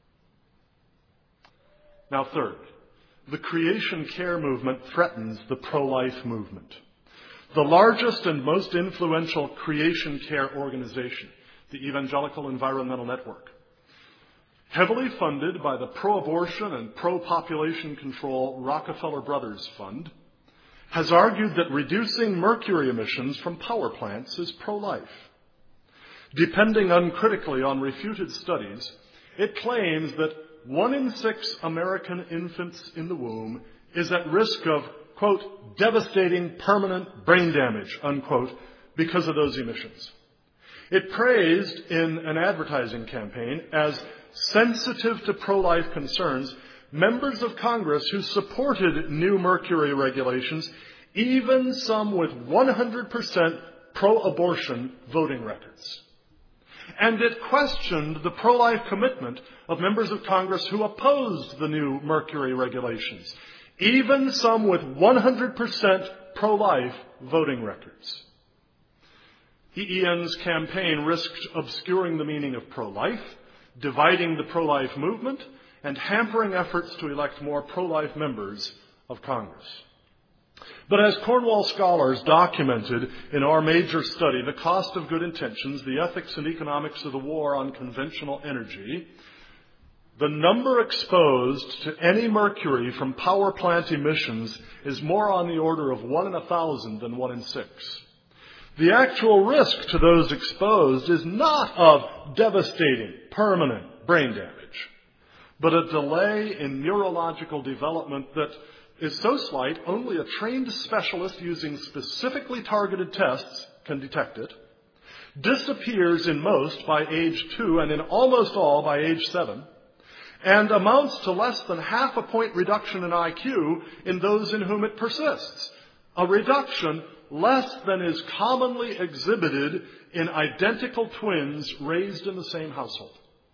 Now, third, the creation care movement threatens the pro-life movement. The largest and most influential creation care organization, the Evangelical Environmental Network, heavily funded by the pro-abortion and pro-population control Rockefeller Brothers Fund, has argued that reducing mercury emissions from power plants is pro-life. Depending uncritically on refuted studies, it claims that 1 in 6 American infants in the womb is at risk of, quote, devastating permanent brain damage, unquote, because of those emissions. It praised in an advertising campaign as sensitive to pro-life concerns members of Congress who supported new mercury regulations, even some with 100% pro-abortion voting records. And it questioned the pro-life commitment of members of Congress who opposed the new mercury regulations, even some with 100% pro-life voting records. EEN's campaign risked obscuring the meaning of pro-life, dividing the pro-life movement, and hampering efforts to elect more pro-life members of Congress. But as Cornwall scholars documented in our major study, The Cost of Good Intentions, the Ethics and Economics of the War on Conventional Energy, the number exposed to any mercury from power plant emissions is more on the order of 1 in 1,000 than 1 in 6. The actual risk to those exposed is not of devastating, permanent brain damage, but a delay in neurological development that is so slight only a trained specialist using specifically targeted tests can detect it, disappears in most by age 2 and in almost all by age 7, and amounts to less than half a point reduction in IQ in those in whom it persists, a reduction less than is commonly exhibited in identical twins raised in the same household.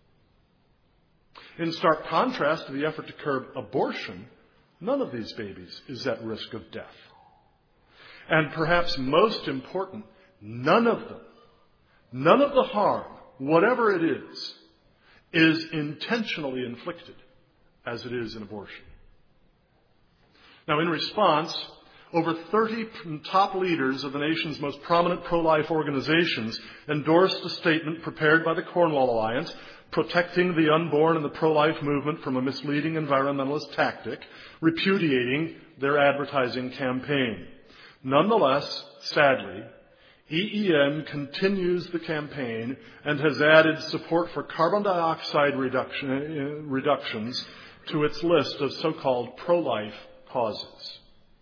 In stark contrast to the effort to curb abortion, none of these babies is at risk of death. And perhaps most important, none of the harm, whatever it is intentionally inflicted as it is in abortion. Now, in response, over 30 top leaders of the nation's most prominent pro-life organizations endorsed a statement prepared by the Cornwall Alliance protecting the unborn and the pro-life movement from a misleading environmentalist tactic, repudiating their advertising campaign. Nonetheless, sadly, EEN continues the campaign and has added support for carbon dioxide reductions to its list of so-called pro-life causes.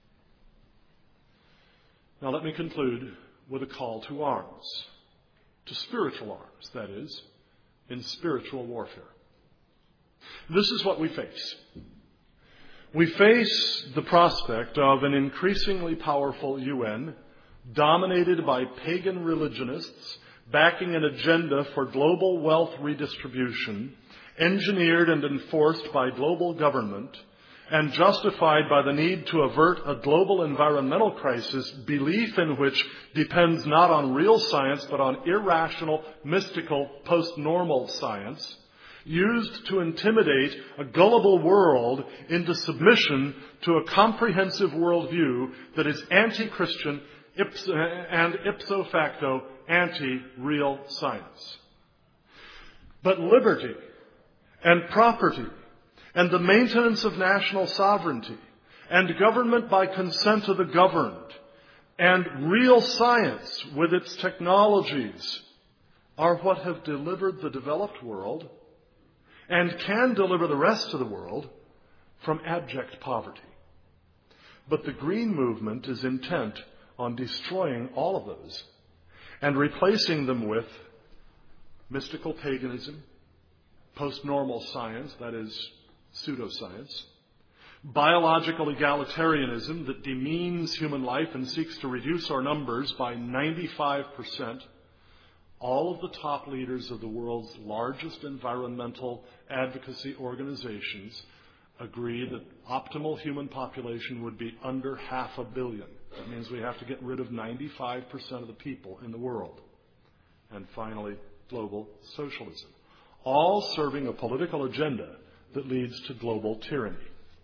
Now let me conclude with a call to arms, to spiritual arms, that is, in spiritual warfare. This is what we face. We face the prospect of an increasingly powerful UN dominated by pagan religionists backing an agenda for global wealth redistribution, engineered and enforced by global government, and justified by the need to avert a global environmental crisis, belief in which depends not on real science but on irrational, mystical, post-normal science, used to intimidate a gullible world into submission to a comprehensive worldview that is anti-Christian and ipso facto anti-real science. But liberty and property and the maintenance of national sovereignty and government by consent of the governed and real science with its technologies are what have delivered the developed world and can deliver the rest of the world from abject poverty. But the green movement is intent on destroying all of those and replacing them with mystical paganism, post-normal science, that is, pseudoscience, biological egalitarianism that demeans human life and seeks to reduce our numbers by 95%. All of the top leaders of the world's largest environmental advocacy organizations agree that optimal human population would be under 500 million. That means we have to get rid of 95% of the people in the world. And finally, global socialism, all serving a political agenda that leads to global tyranny.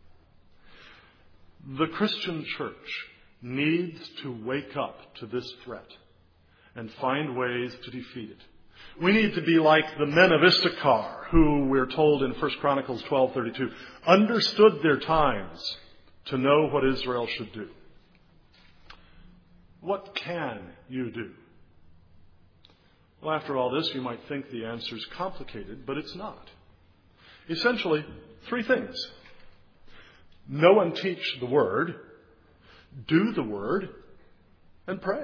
The Christian church needs to wake up to this threat and find ways to defeat it. We need to be like the men of Issachar, who we're told in 1 Chronicles 12:32, understood their times to know what Israel should do. What can you do? Well, after all this, you might think the answer is complicated, but it's not. Essentially, three things. Know and teach the Word, do the Word, and pray.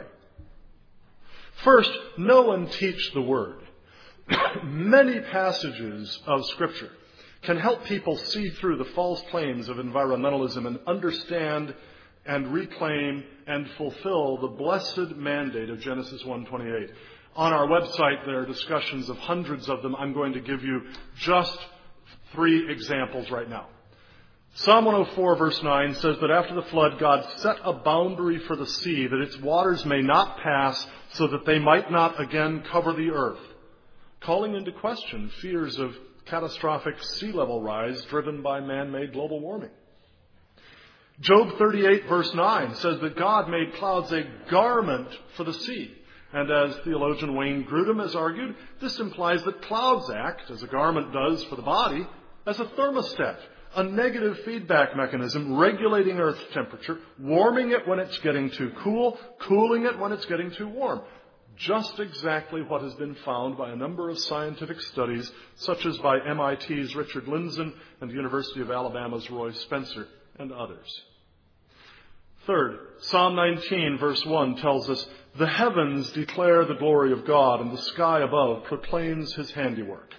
First, know and teach the Word. Many passages of Scripture can help people see through the false claims of environmentalism and understand and reclaim and fulfill the blessed mandate of Genesis 1:28. On our website, there are discussions of hundreds of them. I'm going to give you just 3 examples right now. Psalm 104 verse 9 says that after the flood, God set a boundary for the sea, that its waters may not pass, so that they might not again cover the earth, calling into question fears of catastrophic sea level rise driven by man-made global warming. Job 38 verse 9 says that God made clouds a garment for the sea. And as theologian Wayne Grudem has argued, this implies that clouds act, as a garment does for the body, as a thermostat, a negative feedback mechanism regulating Earth's temperature, warming it when it's getting too cool, cooling it when it's getting too warm. Just exactly what has been found by a number of scientific studies, such as by MIT's Richard Lindzen and the University of Alabama's Roy Spencer and others. Third, Psalm 19 verse 1 tells us, the heavens declare the glory of God, and the sky above proclaims his handiwork.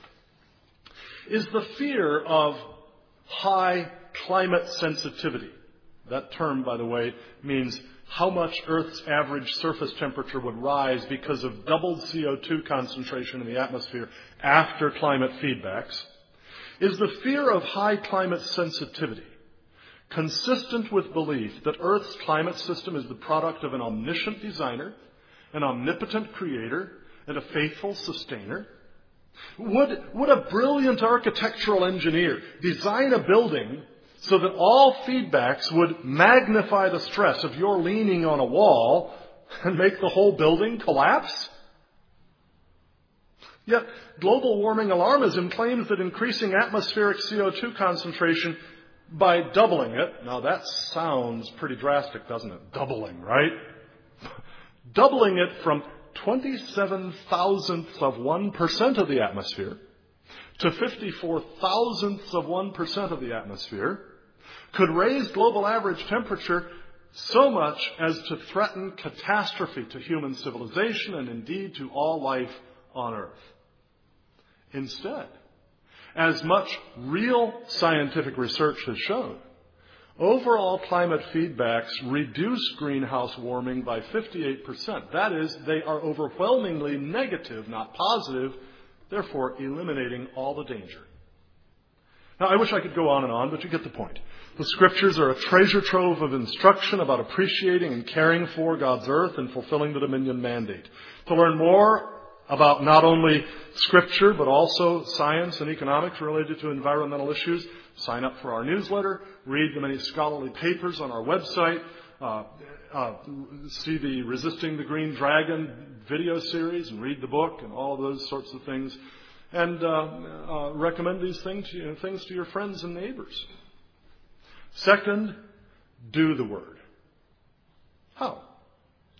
Is the fear of high climate sensitivity, that term, by the way, means how much Earth's average surface temperature would rise because of doubled CO2 concentration in the atmosphere after climate feedbacks, is the fear of high climate sensitivity consistent with belief that Earth's climate system is the product of an omniscient designer, an omnipotent creator, and a faithful sustainer? Would a brilliant architectural engineer design a building so that all feedbacks would magnify the stress of your leaning on a wall and make the whole building collapse? Yet, global warming alarmism claims that increasing atmospheric CO2 concentration by doubling it, now that sounds pretty drastic, doesn't it? Doubling, right? Doubling it from 27 thousandths of 1% of the atmosphere to 54 thousandths of 1% of the atmosphere could raise global average temperature so much as to threaten catastrophe to human civilization and indeed to all life on Earth. Instead, as much real scientific research has shown, overall climate feedbacks reduce greenhouse warming by 58%. That is, they are overwhelmingly negative, not positive, therefore eliminating all the danger. Now, I wish I could go on and on, but you get the point. The Scriptures are a treasure trove of instruction about appreciating and caring for God's earth and fulfilling the dominion mandate. To learn more about not only Scripture, but also science and economics related to environmental issues, sign up for our newsletter, read the many scholarly papers on our website, see the Resisting the Green Dragon video series and read the book and all of those sorts of things, and recommend these things to your friends and neighbors. Second, do the Word. How?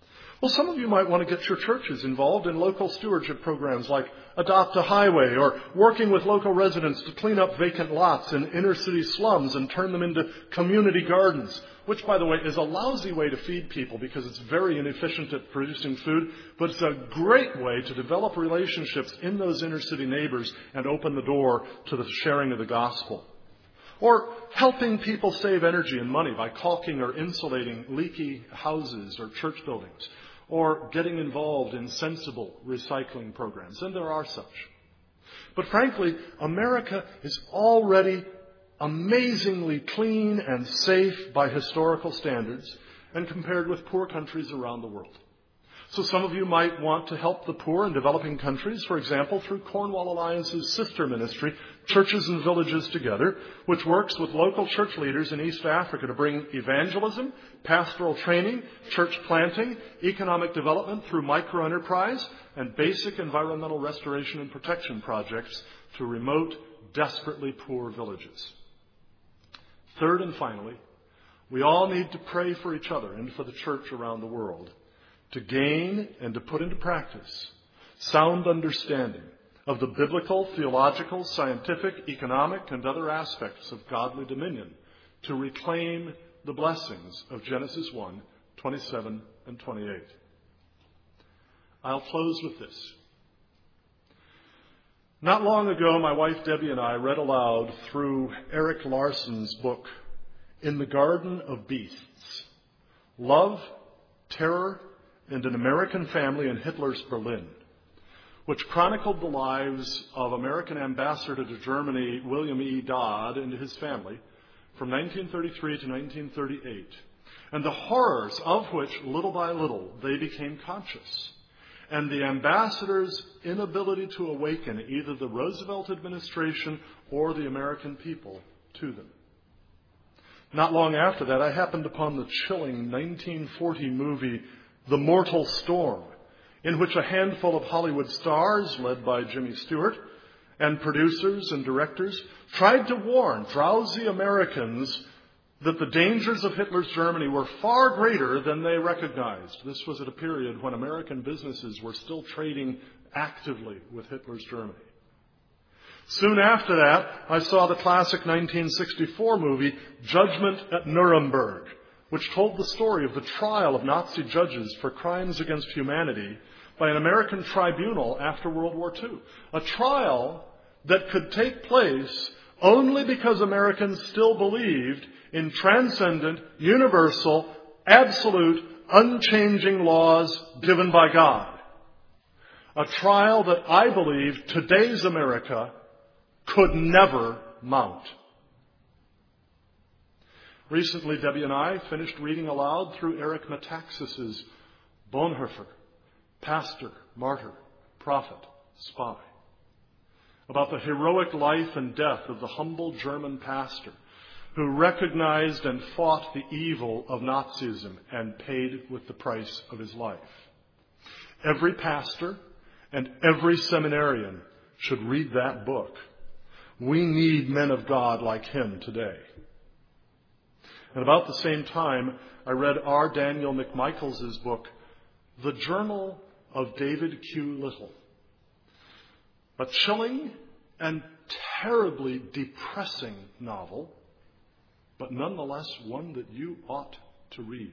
Well, some of you might want to get your churches involved in local stewardship programs like Adopt a Highway, or working with local residents to clean up vacant lots in inner city slums and turn them into community gardens, which, by the way, is a lousy way to feed people because it's very inefficient at producing food, but it's a great way to develop relationships in those inner city neighbors and open the door to the sharing of the gospel. Or helping people save energy and money by caulking or insulating leaky houses or church buildings, or getting involved in sensible recycling programs. And there are such. But frankly, America is already amazingly clean and safe by historical standards and compared with poor countries around the world. So some of you might want to help the poor in developing countries, for example, through Cornwall Alliance's sister ministry, Churches and Villages Together, which works with local church leaders in East Africa to bring evangelism, pastoral training, church planting, economic development through microenterprise, and basic environmental restoration and protection projects to remote, desperately poor villages. Third and finally, we all need to pray for each other and for the church around the world to gain and to put into practice sound understanding of the biblical, theological, scientific, economic, and other aspects of godly dominion to reclaim the blessings of Genesis 1, 27 and 28. I'll close with this. Not long ago, my wife Debbie and I read aloud through Erik Larson's book, In the Garden of Beasts, Love, Terror, and an American Family in Hitler's Berlin, which chronicled the lives of American ambassador to Germany, William E. Dodd, and his family from 1933 to 1938, and the horrors of which, little by little, they became conscious, and the ambassador's inability to awaken either the Roosevelt administration or the American people to them. Not long after that, I happened upon the chilling 1940 movie The Mortal Storm, in which a handful of Hollywood stars, led by Jimmy Stewart, and producers and directors, tried to warn drowsy Americans that the dangers of Hitler's Germany were far greater than they recognized. This was at a period when American businesses were still trading actively with Hitler's Germany. Soon after that, I saw the classic 1964 movie Judgment at Nuremberg, which told the story of the trial of Nazi judges for crimes against humanity by an American tribunal after World War II. A trial that could take place only because Americans still believed in transcendent, universal, absolute, unchanging laws given by God. A trial that I believe today's America could never mount. Recently, Debbie and I finished reading aloud through Eric Metaxas's Bonhoeffer, Pastor, Martyr, Prophet, Spy, about the heroic life and death of the humble German pastor who recognized and fought the evil of Nazism and paid with the price of his life. Every pastor and every seminarian should read that book. We need men of God like him today. And about the same time, I read R. Daniel McMichaels' book, The Journal of David Q. Little. A chilling and terribly depressing novel, but nonetheless one that you ought to read.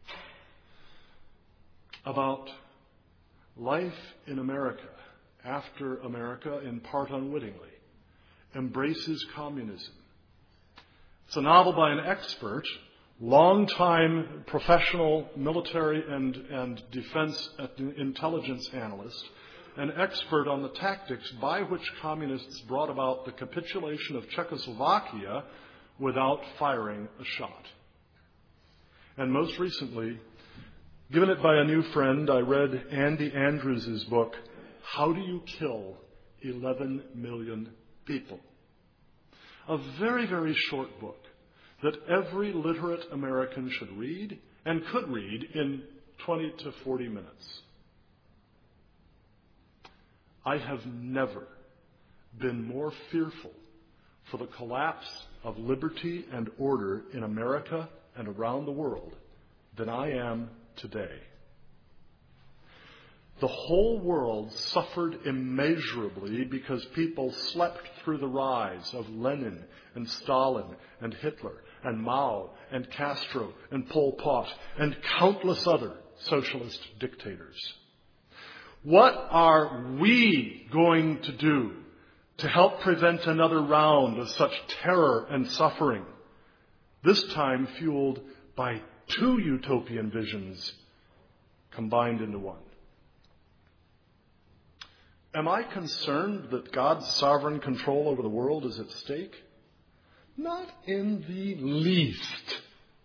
About life in America after America, in part unwittingly, embraces communism. It's a novel by an expert, long-time professional military and defense intelligence analyst, an expert on the tactics by which communists brought about the capitulation of Czechoslovakia without firing a shot. And most recently, given it by a new friend, I read Andy Andrews' book, How Do You Kill 11 Million People? A very, very short book that every literate American should read and could read in 20 to 40 minutes. I have never been more fearful for the collapse of liberty and order in America and around the world than I am today. the whole world suffered immeasurably because people slept through the rise of Lenin and Stalin and Hitler and Mao and Castro and Pol Pot and countless other socialist dictators. What are we going to do to help prevent another round of such terror and suffering, this time fueled by two utopian visions combined into one? Am I concerned that God's sovereign control over the world is at stake? Not in the least.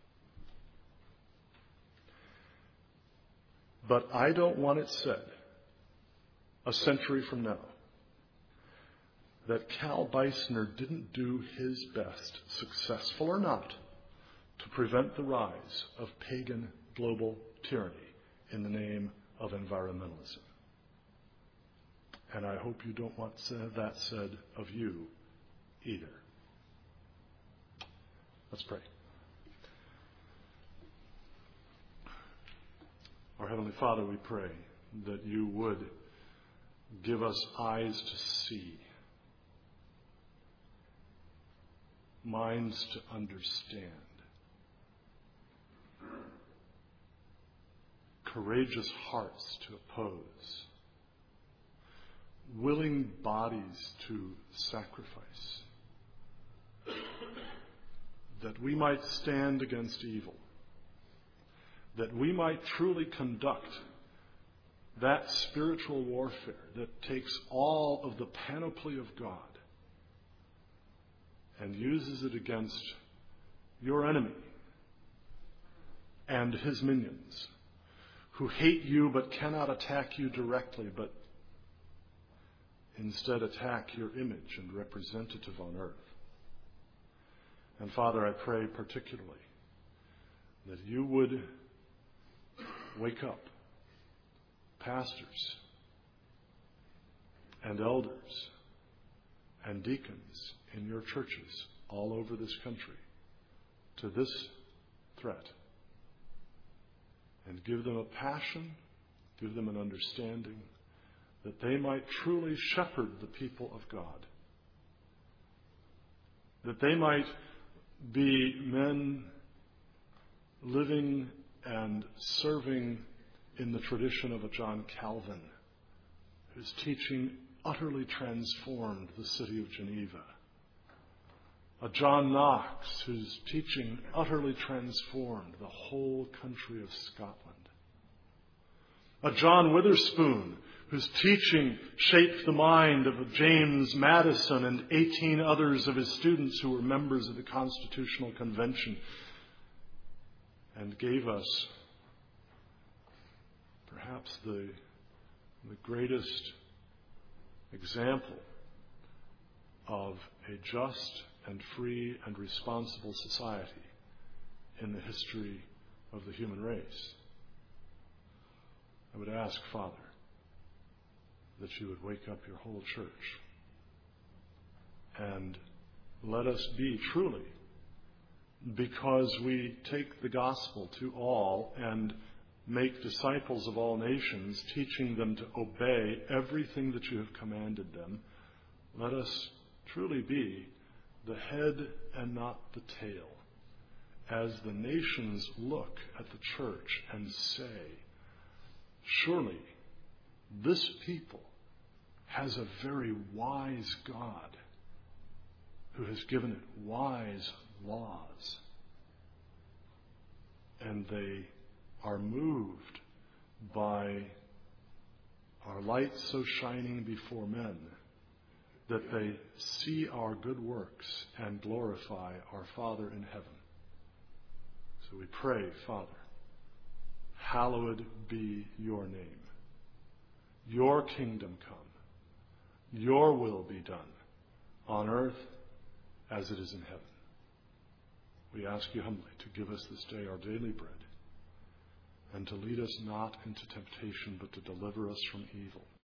But I don't want it said a century from now that Cal Beisner didn't do his best, successful or not, to prevent the rise of pagan global tyranny in the name of environmentalism. And I hope you don't want that said of you either. Let's pray. Our Heavenly Father, we pray that you would give us eyes to see, minds to understand, courageous hearts to oppose, willing bodies to sacrifice, that we might stand against evil, that we might truly conduct that spiritual warfare that takes all of the panoply of God and uses it against your enemy and his minions, who hate you but cannot attack you directly, but instead attack your image and representative on earth. And Father, I pray particularly that you would wake up pastors and elders and deacons in your churches all over this country to this threat, and give them a passion, give them an understanding that they might truly shepherd the people of God, that they might be men living and serving in the tradition of a John Calvin, whose teaching utterly transformed the city of Geneva, a John Knox, whose teaching utterly transformed the whole country of Scotland, a John Witherspoon, whose teaching shaped the mind of James Madison and 18 others of his students who were members of the Constitutional Convention, and gave us perhaps the greatest example of a just and free and responsible society in the history of the human race. I would ask, Father, that you would wake up your whole church and let us be truly, because we take the gospel to all and make disciples of all nations, teaching them to obey everything that you have commanded them, let us truly be the head and not the tail, as the nations look at the church and say, surely this people has a very wise God who has given it wise laws. And they are moved by our light so shining before men that they see our good works and glorify our Father in heaven. So we pray, Father, hallowed be your name. Your kingdom come. Your will be done on earth as it is in heaven. We ask you humbly to give us this day our daily bread, and to lead us not into temptation, but to deliver us from evil.